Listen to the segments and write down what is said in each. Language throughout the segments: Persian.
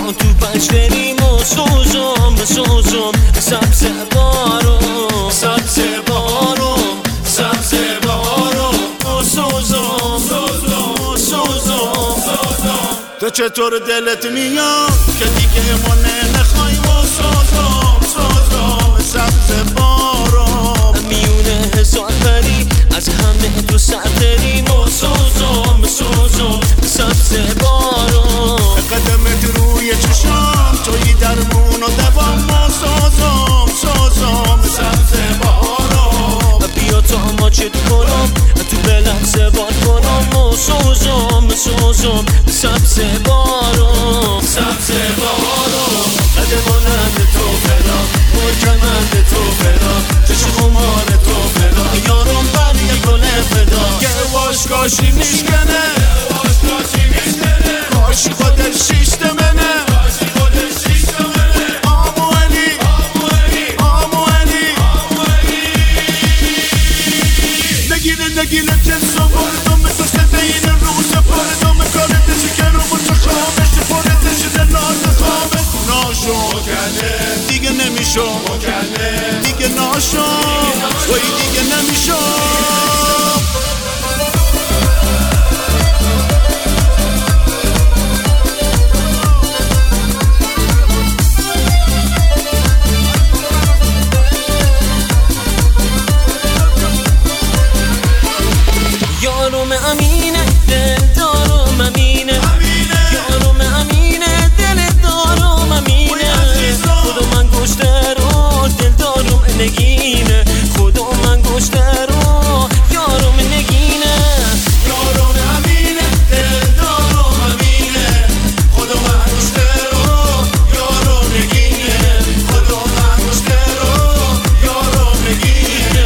ما تو پنج بریم و سوزم سبز بارم سبز بارم سبز بارم و سوزم تو چطور دلت میاد که دیگه ما نمیخوای و سوزم سبز بارم میونه هزار پری از همه تو سرتریم و سوزم سبز بارم قدمت روی چشام توی درمون و دوام و سوزم سبز بارم بیا تا ما چت کنم تو بلم زبان کنم و سوزم سبز بارم قد بلند تو فدا مرکمند تو فدا چشم خمار تو فدا یارم برای گل فدا یه واشکاشی میشکنه کاشی خودش شیشت منه آمو علی نگیره جنسو بردم مثل سده این روز پردم کارتشی که رو بچه خامش پردشی دلات خامش ناشو دیگه نمیشو دیگه ناشو وی دیگه نمیشو یارم امینه دل دارم امینه یارم امینه دل دارم امینه خدا من گشته رو دل دارم نگینه خدا من گشته رو یارم نگینه یارم امینه دل دارم امینه خدا من گشته رو یارم نگینه خدا من گشته رو یارم نگینه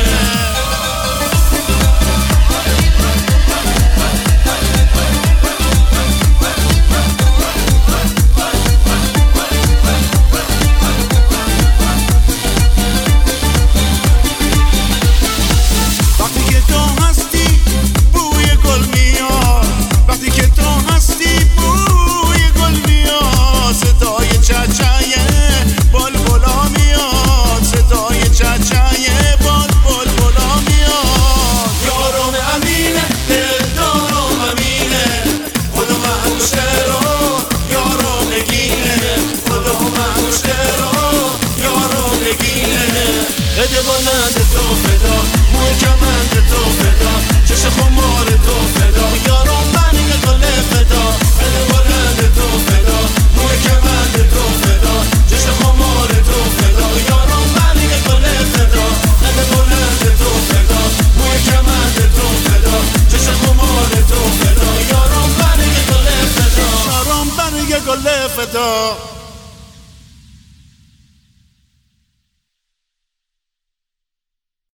بده بلند تو فدا محکمند تو فدا چشم خمار تو فدا یارم من یه گل فدا بده بلند تو فدا محکمند تو فدا چشم خمار تو فدا یارم من یه گل فدا بده بلند تو فدا محکمند تو فدا چشم خمار تو فدا یارم من یه گل فدا یارم من یه گل فدا